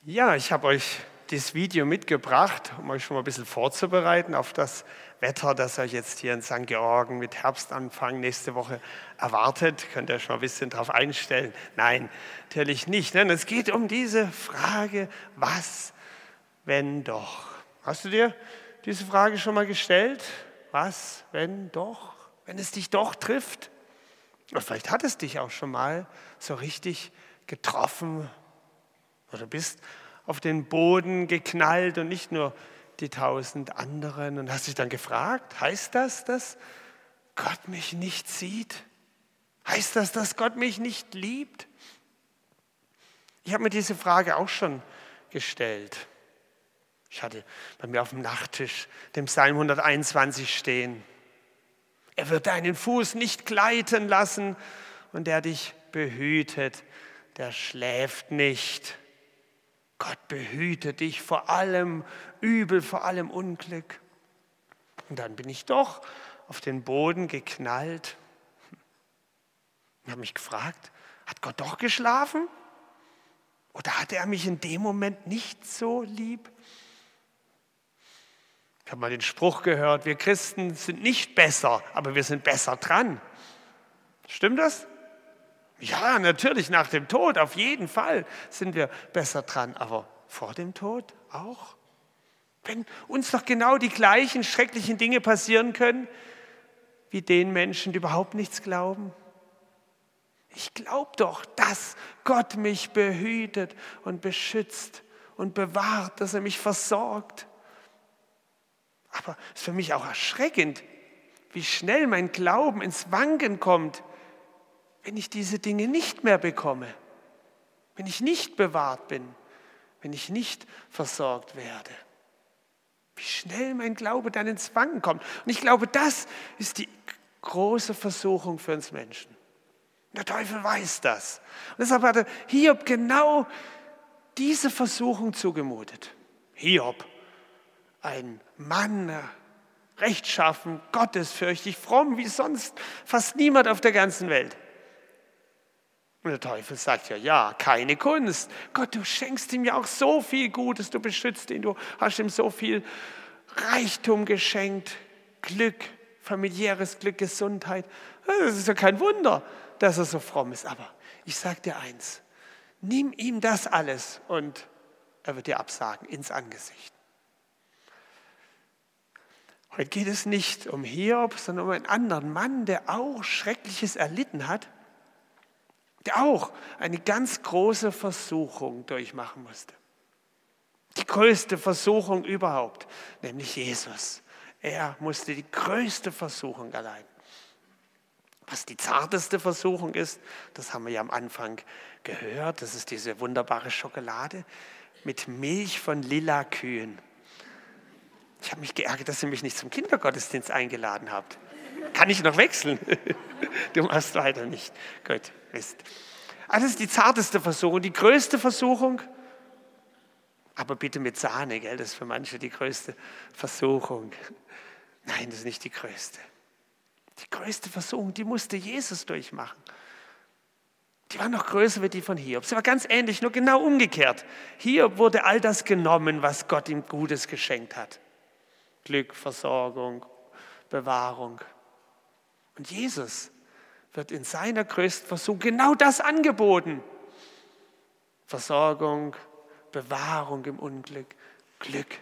Ja, ich habe euch dieses Video mitgebracht, um euch schon mal ein bisschen vorzubereiten auf das Wetter, das euch jetzt hier in St. Georgen mit Herbstanfang nächste Woche erwartet. Könnt ihr euch mal ein bisschen darauf einstellen? Nein, natürlich nicht. Denn es geht um diese Frage, was, wenn doch? Hast du dir diese Frage schon mal gestellt? Was, wenn doch? Wenn es dich doch trifft? Oder vielleicht hat es dich auch schon mal so richtig getroffen. Oder bist auf den Boden geknallt und nicht nur die 1000 anderen und hast dich dann gefragt, heißt das, dass Gott mich nicht sieht? Heißt das, dass Gott mich nicht liebt? Ich habe mir diese Frage auch schon gestellt. Ich hatte bei mir auf dem Nachttisch den Psalm 121 stehen. Er wird deinen Fuß nicht gleiten lassen und der dich behütet, der schläft nicht. Gott behüte dich vor allem Übel, vor allem Unglück. Und dann bin ich doch auf den Boden geknallt und habe mich gefragt, hat Gott doch geschlafen? Oder hatte er mich in dem Moment nicht so lieb? Ich habe mal den Spruch gehört, wir Christen sind nicht besser, aber wir sind besser dran. Stimmt das? Ja, natürlich, nach dem Tod, auf jeden Fall sind wir besser dran. Aber vor dem Tod auch? Wenn uns doch genau die gleichen schrecklichen Dinge passieren können, wie den Menschen, die überhaupt nichts glauben. Ich glaube doch, dass Gott mich behütet und beschützt und bewahrt, dass er mich versorgt. Aber es ist für mich auch erschreckend, wie schnell mein Glauben ins Wanken kommt, wenn ich diese Dinge nicht mehr bekomme, wenn ich nicht bewahrt bin, wenn ich nicht versorgt werde. Wie schnell mein Glaube dann ins Wanken kommt. Und ich glaube, das ist die große Versuchung für uns Menschen. Der Teufel weiß das. Und deshalb hat er Hiob genau diese Versuchung zugemutet. Hiob, ein Mann, rechtschaffen, gottesfürchtig, fromm wie sonst fast niemand auf der ganzen Welt. Und der Teufel sagt ja, keine Kunst. Gott, du schenkst ihm ja auch so viel Gutes, du beschützt ihn, du hast ihm so viel Reichtum geschenkt, Glück, familiäres Glück, Gesundheit. Das ist ja kein Wunder, dass er so fromm ist. Aber ich sage dir eins, nimm ihm das alles und er wird dir absagen ins Angesicht. Heute geht es nicht um Hiob, sondern um einen anderen Mann, der auch Schreckliches erlitten hat, der auch eine ganz große Versuchung durchmachen musste. Die größte Versuchung überhaupt, nämlich Jesus. Er musste die größte Versuchung erleiden. Was die zarteste Versuchung ist, das haben wir ja am Anfang gehört, das ist diese wunderbare Schokolade mit Milch von lila Kühen. Ich habe mich geärgert, dass ihr mich nicht zum Kindergottesdienst eingeladen habt. Kann ich noch wechseln? Du machst weiter nicht. Gut, Mist. Das ist die zarteste Versuchung, die größte Versuchung, aber bitte mit Sahne, gell? Das ist für manche die größte Versuchung. Nein, das ist nicht die größte. Die größte Versuchung, die musste Jesus durchmachen. Die war noch größer wie die von Hiob. Sie war ganz ähnlich, nur genau umgekehrt. Hiob wurde all das genommen, was Gott ihm Gutes geschenkt hat. Glück, Versorgung, Bewahrung. Und Jesus wird in seiner größten Versuchung genau das angeboten. Versorgung, Bewahrung im Unglück, Glück.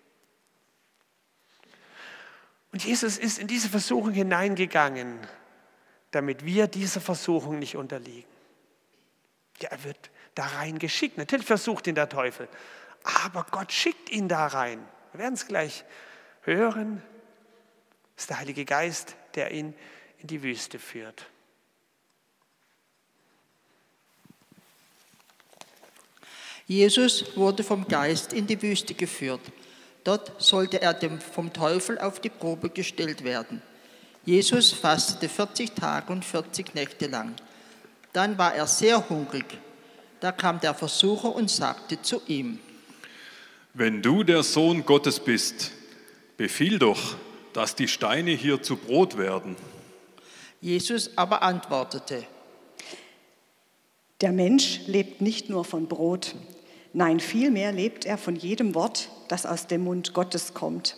Und Jesus ist in diese Versuchung hineingegangen, damit wir dieser Versuchung nicht unterliegen. Ja, er wird da rein geschickt. Natürlich versucht ihn der Teufel, aber Gott schickt ihn da rein. Wir werden es gleich hören. Es ist der Heilige Geist, der ihn in die Wüste führt. Jesus wurde vom Geist in die Wüste geführt. Dort sollte er vom Teufel auf die Probe gestellt werden. Jesus fastete 40 Tage und 40 Nächte lang. Dann war er sehr hungrig. Da kam der Versucher und sagte zu ihm: Wenn du der Sohn Gottes bist, befiehl doch, dass die Steine hier zu Brot werden. Jesus aber antwortete: Der Mensch lebt nicht nur von Brot. Nein, vielmehr lebt er von jedem Wort, das aus dem Mund Gottes kommt.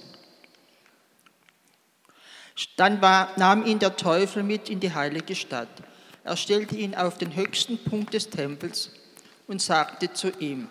Dann nahm ihn der Teufel mit in die heilige Stadt. Er stellte ihn auf den höchsten Punkt des Tempels und sagte zu ihm: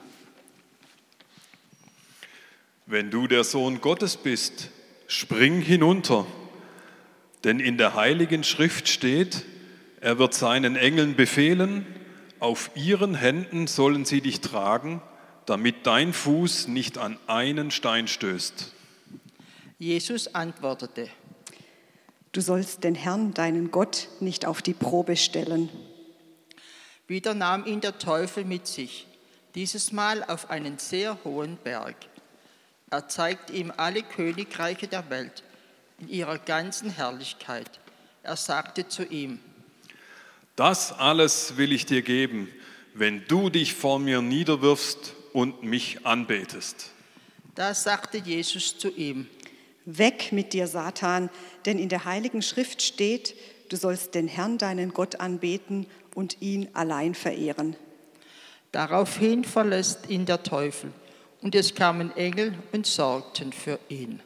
Wenn du der Sohn Gottes bist, spring hinunter, denn in der Heiligen Schrift steht, er wird seinen Engeln befehlen, auf ihren Händen sollen sie dich tragen, damit dein Fuß nicht an einen Stein stößt. Jesus antwortete: Du sollst den Herrn, deinen Gott, nicht auf die Probe stellen. Wieder nahm ihn der Teufel mit sich, dieses Mal auf einen sehr hohen Berg. Er zeigte ihm alle Königreiche der Welt in ihrer ganzen Herrlichkeit. Er sagte zu ihm: Das alles will ich dir geben, wenn du dich vor mir niederwirfst und mich anbetest. Da sagte Jesus zu ihm: Weg mit dir, Satan, denn in der Heiligen Schrift steht, du sollst den Herrn, deinen Gott, anbeten und ihn allein verehren. Daraufhin verlässt ihn der Teufel, und es kamen Engel und sorgten für ihn.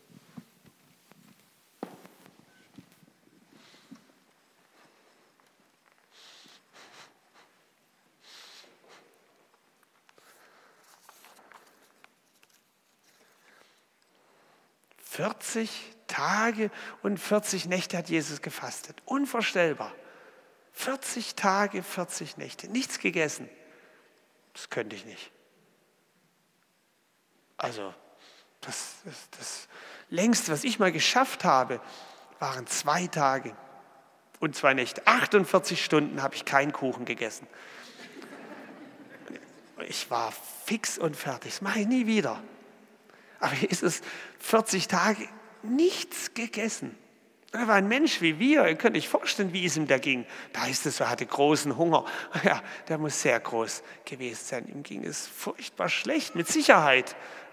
...40 Tage und 40 Nächte hat Jesus gefastet. Unvorstellbar. 40 Tage, 40 Nächte. Nichts gegessen. Das könnte ich nicht. Also, das längste, was ich mal geschafft habe, waren 2 Tage und 2 Nächte. 48 Stunden habe ich keinen Kuchen gegessen. Ich war fix und fertig. Das mache ich nie wieder. Aber hier ist es 40 Tage nichts gegessen. Er war ein Mensch wie wir. Ihr könnt euch vorstellen, wie es ihm da ging. Da heißt es, er hatte großen Hunger. Ja, der muss sehr groß gewesen sein. Ihm ging es furchtbar schlecht, mit Sicherheit.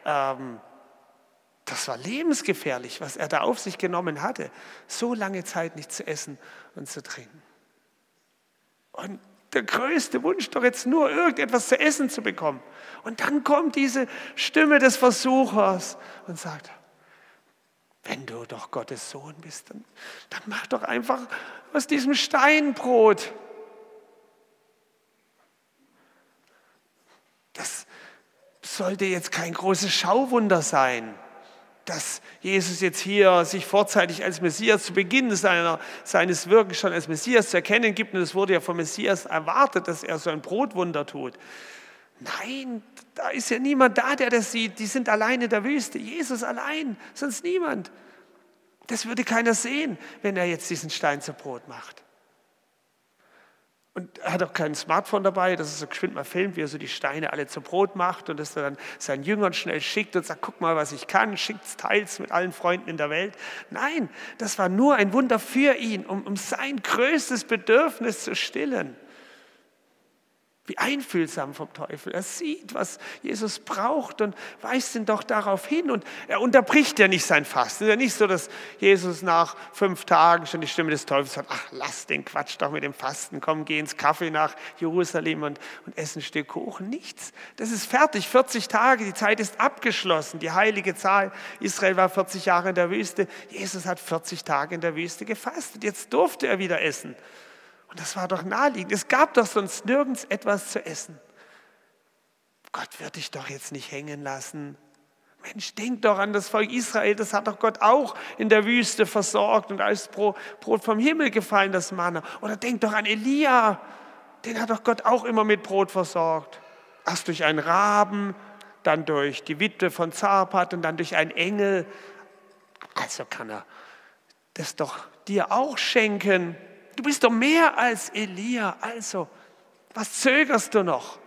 Das war lebensgefährlich, was er da auf sich genommen hatte. So lange Zeit nicht zu essen und zu trinken. Und der größte Wunsch doch jetzt nur irgendetwas zu essen zu bekommen. Und dann kommt diese Stimme des Versuchers und sagt: Wenn du doch Gottes Sohn bist, dann mach doch einfach aus diesem Stein Brot. Das sollte jetzt kein großes Schauwunder sein, dass Jesus jetzt hier sich vorzeitig als Messias zu Beginn seines Wirkens schon als Messias zu erkennen gibt. Und es wurde ja vom Messias erwartet, dass er so ein Brotwunder tut. Nein, da ist ja niemand da, der das sieht. Die sind allein in der Wüste. Jesus allein, sonst niemand. Das würde keiner sehen, wenn er jetzt diesen Stein zu Brot macht. Und er hat auch kein Smartphone dabei, dass er so geschwind mal filmt, wie er so die Steine alle zu Brot macht und das dann seinen Jüngern schnell schickt und sagt: Guck mal, was ich kann, schickt's, teils mit allen Freunden in der Welt. Nein, das war nur ein Wunder für ihn, um sein größtes Bedürfnis zu stillen. Wie einfühlsam vom Teufel. Er sieht, was Jesus braucht und weist ihn doch darauf hin. Und er unterbricht ja nicht sein Fasten. Es ist ja nicht so, dass Jesus nach 5 Tagen schon die Stimme des Teufels sagt: Ach, lass den Quatsch doch mit dem Fasten. Komm, geh ins Kaffee nach Jerusalem und ess ein Stück Kuchen. Nichts. Das ist fertig. 40 Tage, die Zeit ist abgeschlossen. Die heilige Zahl. Israel war 40 Jahre in der Wüste. Jesus hat 40 Tage in der Wüste gefastet. Jetzt durfte er wieder essen. Und das war doch naheliegend. Es gab doch sonst nirgends etwas zu essen. Gott wird dich doch jetzt nicht hängen lassen. Mensch, denk doch an das Volk Israel. Das hat doch Gott auch in der Wüste versorgt und als Brot vom Himmel gefallen, das Manna. Oder denk doch an Elia. Den hat doch Gott auch immer mit Brot versorgt. Erst durch einen Raben, dann durch die Witwe von Zarpat und dann durch einen Engel. Also kann er das doch dir auch schenken. Du bist doch mehr als Elia, also, was zögerst du noch?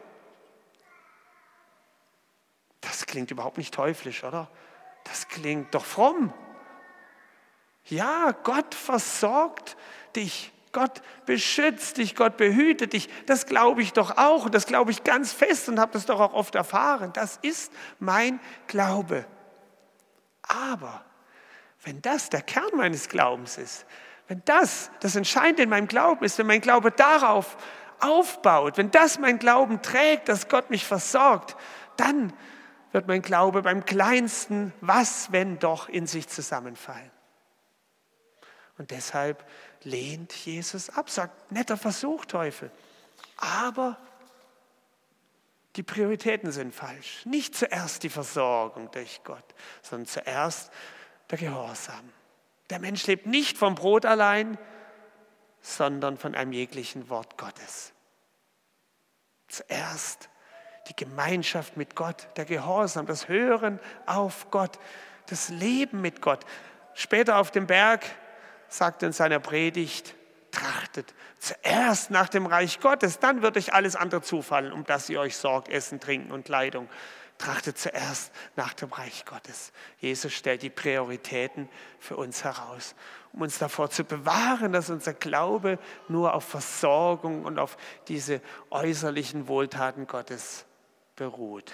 Das klingt überhaupt nicht teuflisch, oder? Das klingt doch fromm. Ja, Gott versorgt dich, Gott beschützt dich, Gott behütet dich. Das glaube ich doch auch und das glaube ich ganz fest und habe das doch auch oft erfahren. Das ist mein Glaube. Aber wenn das der Kern meines Glaubens ist, wenn das Entscheidende in meinem Glauben ist, wenn mein Glaube darauf aufbaut, wenn das mein Glauben trägt, dass Gott mich versorgt, dann wird mein Glaube beim kleinsten Was, wenn doch, in sich zusammenfallen. Und deshalb lehnt Jesus ab, sagt, netter Versuch, Teufel. Aber die Prioritäten sind falsch. Nicht zuerst die Versorgung durch Gott, sondern zuerst der Gehorsam. Der Mensch lebt nicht vom Brot allein, sondern von einem jeglichen Wort Gottes. Zuerst die Gemeinschaft mit Gott, der Gehorsam, das Hören auf Gott, das Leben mit Gott. Später auf dem Berg sagt er in seiner Predigt, trachtet zuerst nach dem Reich Gottes, dann wird euch alles andere zufallen, um das ihr euch sorgt, Essen, Trinken und Kleidung. Trachtet zuerst nach dem Reich Gottes. Jesus stellt die Prioritäten für uns heraus, um uns davor zu bewahren, dass unser Glaube nur auf Versorgung und auf diese äußerlichen Wohltaten Gottes beruht.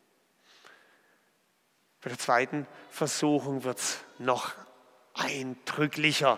Bei der zweiten Versuchung wird es noch eindrücklicher.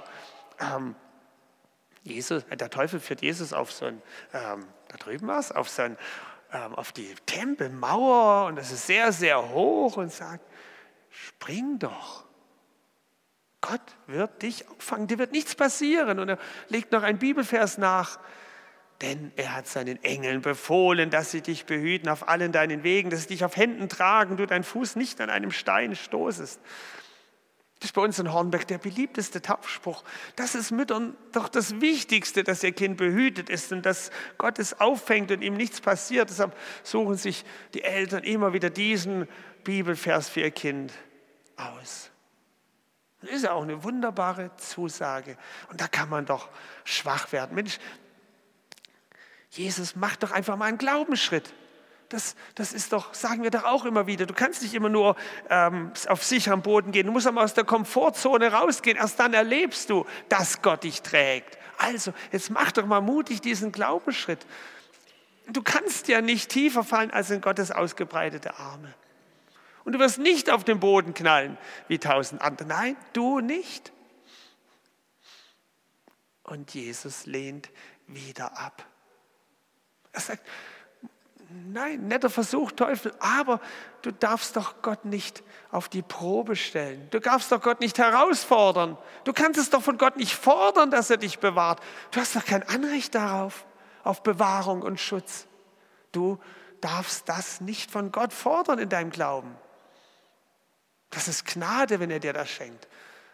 Der Teufel führt Jesus auf so ein, da drüben was, auf die Tempelmauer, und das ist sehr, sehr hoch, und sagt, spring doch. Gott wird dich auffangen, dir wird nichts passieren. Und er legt noch einen Bibelvers nach. Denn er hat seinen Engeln befohlen, dass sie dich behüten auf allen deinen Wegen, dass sie dich auf Händen tragen, du deinen Fuß nicht an einem Stein stoßest. Das ist bei uns in Hornberg der beliebteste Taufspruch. Das ist Müttern doch das Wichtigste, dass ihr Kind behütet ist und dass Gott es auffängt und ihm nichts passiert. Deshalb suchen sich die Eltern immer wieder diesen Bibelvers für ihr Kind aus. Das ist ja auch eine wunderbare Zusage. Und da kann man doch schwach werden. Mensch, Jesus macht doch einfach mal einen Glaubensschritt. Das ist doch, sagen wir doch auch immer wieder, du kannst nicht immer nur auf sicherem Boden gehen, du musst einmal aus der Komfortzone rausgehen, erst dann erlebst du, dass Gott dich trägt. Also, jetzt mach doch mal mutig diesen Glaubensschritt. Du kannst ja nicht tiefer fallen als in Gottes ausgebreitete Arme. Und du wirst nicht auf den Boden knallen wie 1000 andere. Nein, du nicht. Und Jesus lehnt wieder ab. Er sagt, nein, netter Versuch, Teufel, aber du darfst doch Gott nicht auf die Probe stellen. Du darfst doch Gott nicht herausfordern. Du kannst es doch von Gott nicht fordern, dass er dich bewahrt. Du hast doch kein Anrecht darauf, auf Bewahrung und Schutz. Du darfst das nicht von Gott fordern in deinem Glauben. Das ist Gnade, wenn er dir das schenkt.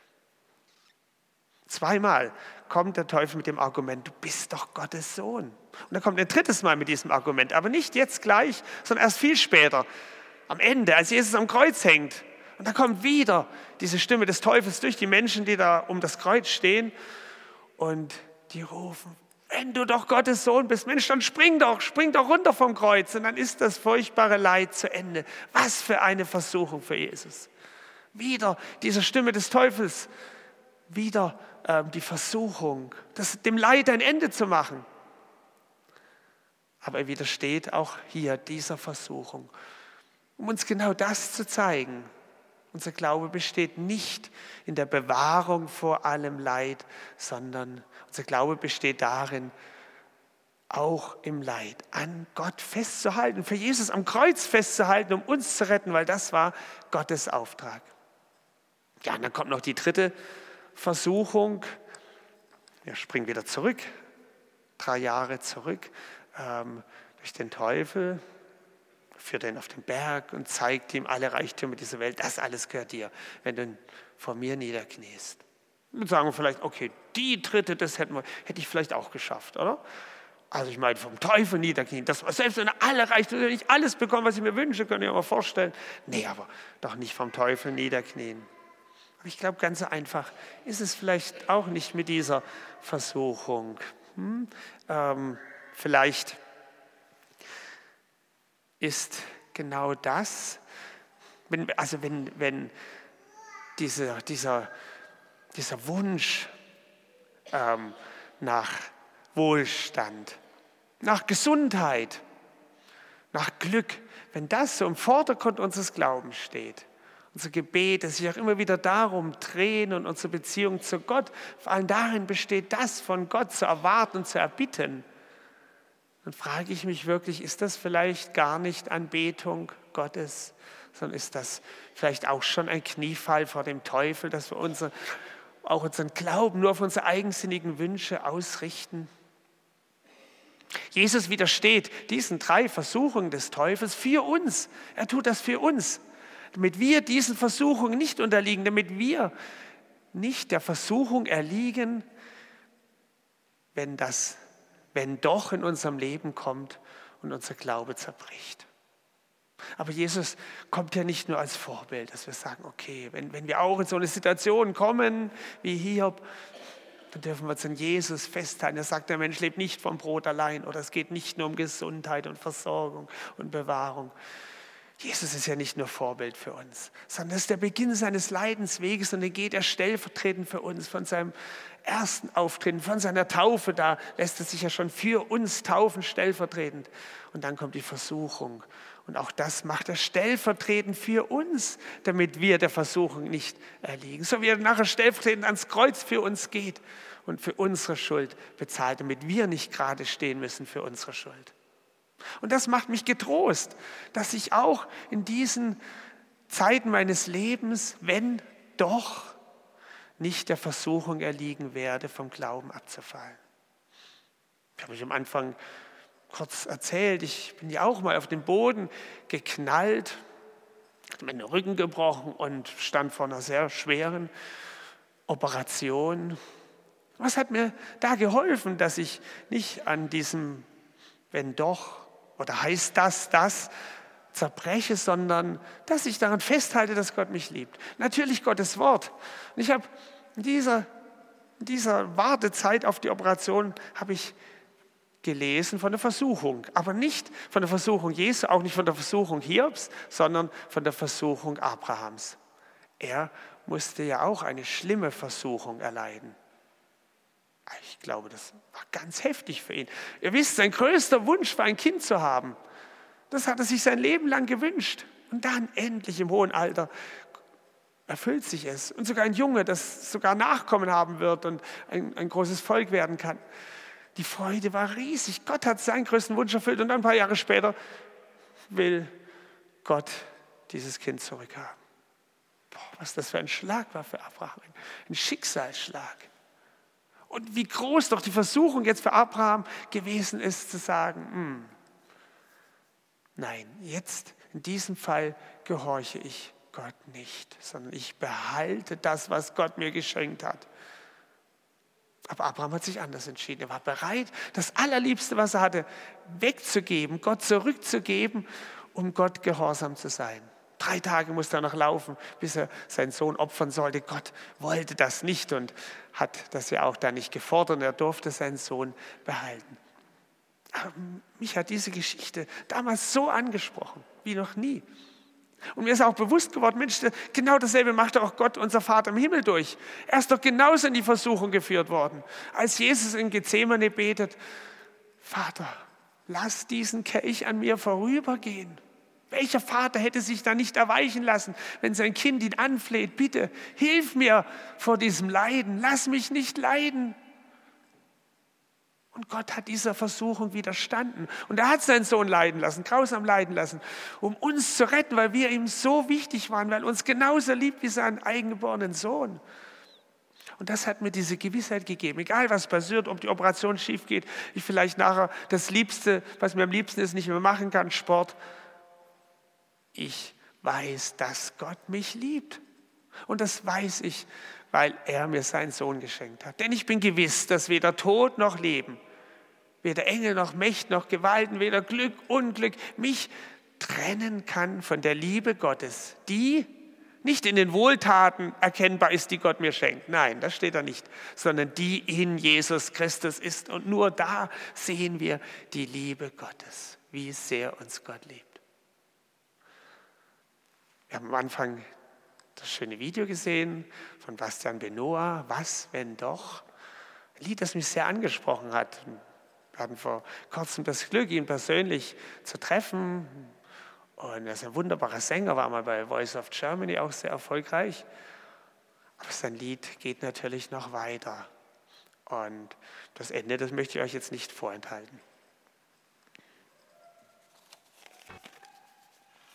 Zweimal kommt der Teufel mit dem Argument, du bist doch Gottes Sohn. Und dann kommt ein drittes Mal mit diesem Argument, aber nicht jetzt gleich, sondern erst viel später, am Ende, als Jesus am Kreuz hängt. Und dann kommt wieder diese Stimme des Teufels durch die Menschen, die da um das Kreuz stehen, und die rufen, wenn du doch Gottes Sohn bist, Mensch, dann spring doch runter vom Kreuz, und dann ist das furchtbare Leid zu Ende. Was für eine Versuchung für Jesus. Wieder diese Stimme des Teufels, wieder die Versuchung, dem Leid ein Ende zu machen. Aber er widersteht auch hier dieser Versuchung, um uns genau das zu zeigen. Unser Glaube besteht nicht in der Bewahrung vor allem Leid, sondern unser Glaube besteht darin, auch im Leid an Gott festzuhalten, für Jesus am Kreuz festzuhalten, um uns zu retten, weil das war Gottes Auftrag. Ja, und dann kommt noch die dritte Versuchung. Wir springen wieder zurück, 3 Jahre zurück, durch den Teufel, führt ihn auf den Berg und zeigt ihm alle Reichtümer dieser Welt. Das alles gehört dir, wenn du vor mir niederkniest. Und sagen wir vielleicht, okay, die dritte, das hätte ich vielleicht auch geschafft, oder? Also ich meine, vom Teufel niederknien, das war selbst wenn er alle Reichtümer, wenn ich alles bekomme, was ich mir wünsche, könnt ihr euch mal vorstellen. Nee, aber doch nicht vom Teufel niederknien. Aber ich glaube, ganz so einfach ist es vielleicht auch nicht mit dieser Versuchung. Vielleicht ist genau das, wenn dieser Wunsch nach Wohlstand, nach Gesundheit, nach Glück, wenn das so im Vordergrund unseres Glaubens steht, unsere Gebete sich auch immer wieder darum drehen und unsere Beziehung zu Gott, vor allem darin besteht, das von Gott zu erwarten und zu erbitten, dann frage ich mich wirklich, ist das vielleicht gar nicht Anbetung Gottes, sondern ist das vielleicht auch schon ein Kniefall vor dem Teufel, dass wir auch unseren Glauben nur auf unsere eigensinnigen Wünsche ausrichten? Jesus widersteht diesen 3 Versuchungen des Teufels für uns. Er tut das für uns, damit wir diesen Versuchungen nicht unterliegen, damit wir nicht der Versuchung erliegen, wenn doch in unserem Leben kommt und unser Glaube zerbricht. Aber Jesus kommt ja nicht nur als Vorbild, dass wir sagen, okay, wenn wir auch in so eine Situation kommen wie Hiob, dann dürfen wir uns an Jesus festhalten. Er sagt, der Mensch lebt nicht vom Brot allein oder es geht nicht nur um Gesundheit und Versorgung und Bewahrung. Jesus ist ja nicht nur Vorbild für uns, sondern das ist der Beginn seines Leidensweges und dann geht er stellvertretend für uns von seinem ersten Auftreten, von seiner Taufe, da lässt er sich ja schon für uns taufen, stellvertretend. Und dann kommt die Versuchung und auch das macht er stellvertretend für uns, damit wir der Versuchung nicht erliegen. So wie er nachher stellvertretend ans Kreuz für uns geht und für unsere Schuld bezahlt, damit wir nicht gerade stehen müssen für unsere Schuld. Und das macht mich getrost, dass ich auch in diesen Zeiten meines Lebens, wenn doch, nicht der Versuchung erliegen werde, vom Glauben abzufallen. Ich habe euch am Anfang kurz erzählt, ich bin ja auch mal auf den Boden geknallt, hatte meinen Rücken gebrochen und stand vor einer sehr schweren Operation. Was hat mir da geholfen, dass ich nicht an diesem wenn doch oder heißt das zerbreche, sondern dass ich daran festhalte, dass Gott mich liebt. Natürlich Gottes Wort. Und ich habe in dieser Wartezeit auf die Operation habe ich gelesen von der Versuchung, aber nicht von der Versuchung Jesu, auch nicht von der Versuchung Hiobs, sondern von der Versuchung Abrahams. Er musste ja auch eine schlimme Versuchung erleiden. Ich glaube, das war ganz heftig für ihn. Ihr wisst, sein größter Wunsch war, ein Kind zu haben. Das hat er sich sein Leben lang gewünscht. Und dann endlich im hohen Alter erfüllt sich es. Und sogar ein Junge, das sogar Nachkommen haben wird und ein großes Volk werden kann. Die Freude war riesig. Gott hat seinen größten Wunsch erfüllt. Und dann ein paar Jahre später will Gott dieses Kind zurückhaben. Was das für ein Schlag war für Abraham. Ein Schicksalsschlag. Und wie groß doch die Versuchung jetzt für Abraham gewesen ist, zu sagen, nein, jetzt in diesem Fall gehorche ich Gott nicht, sondern ich behalte das, was Gott mir geschenkt hat. Aber Abraham hat sich anders entschieden. Er war bereit, das Allerliebste, was er hatte, wegzugeben, Gott zurückzugeben, um Gott gehorsam zu sein. 3 Tage musste er noch laufen, bis er seinen Sohn opfern sollte. Gott wollte das nicht und hat das ja auch da nicht gefordert. Er durfte seinen Sohn behalten. Aber mich hat diese Geschichte damals so angesprochen, wie noch nie. Und mir ist auch bewusst geworden, Mensch, genau dasselbe macht auch Gott, unser Vater im Himmel durch. Er ist doch genauso in die Versuchung geführt worden. Als Jesus in Gethsemane betet, Vater, lass diesen Kelch an mir vorübergehen. Welcher Vater hätte sich da nicht erweichen lassen, wenn sein Kind ihn anfleht, bitte, hilf mir vor diesem Leiden, lass mich nicht leiden. Und Gott hat dieser Versuchung widerstanden. Und er hat seinen Sohn leiden lassen, grausam leiden lassen, um uns zu retten, weil wir ihm so wichtig waren, weil er uns genauso liebt wie seinen eigengeborenen Sohn. Und das hat mir diese Gewissheit gegeben. Egal was passiert, ob die Operation schief geht, ich vielleicht nachher das Liebste, was mir am liebsten ist, nicht mehr machen kann, Sport. Ich weiß, dass Gott mich liebt. Und das weiß ich, weil er mir seinen Sohn geschenkt hat. Denn ich bin gewiss, dass weder Tod noch Leben, weder Engel noch Mächte noch Gewalten, weder Glück, Unglück mich trennen kann von der Liebe Gottes, die nicht in den Wohltaten erkennbar ist, die Gott mir schenkt. Nein, das steht da nicht, sondern die in Jesus Christus ist. Und nur da sehen wir die Liebe Gottes, wie sehr uns Gott liebt. Wir haben am Anfang das schöne Video gesehen von Bastian Benoit, Was, wenn doch? Ein Lied, das mich sehr angesprochen hat. Wir hatten vor kurzem das Glück, ihn persönlich zu treffen. Und er ist ein wunderbarer Sänger, war mal bei Voice of Germany auch sehr erfolgreich. Aber sein Lied geht natürlich noch weiter. Und das Ende, das möchte ich euch jetzt nicht vorenthalten.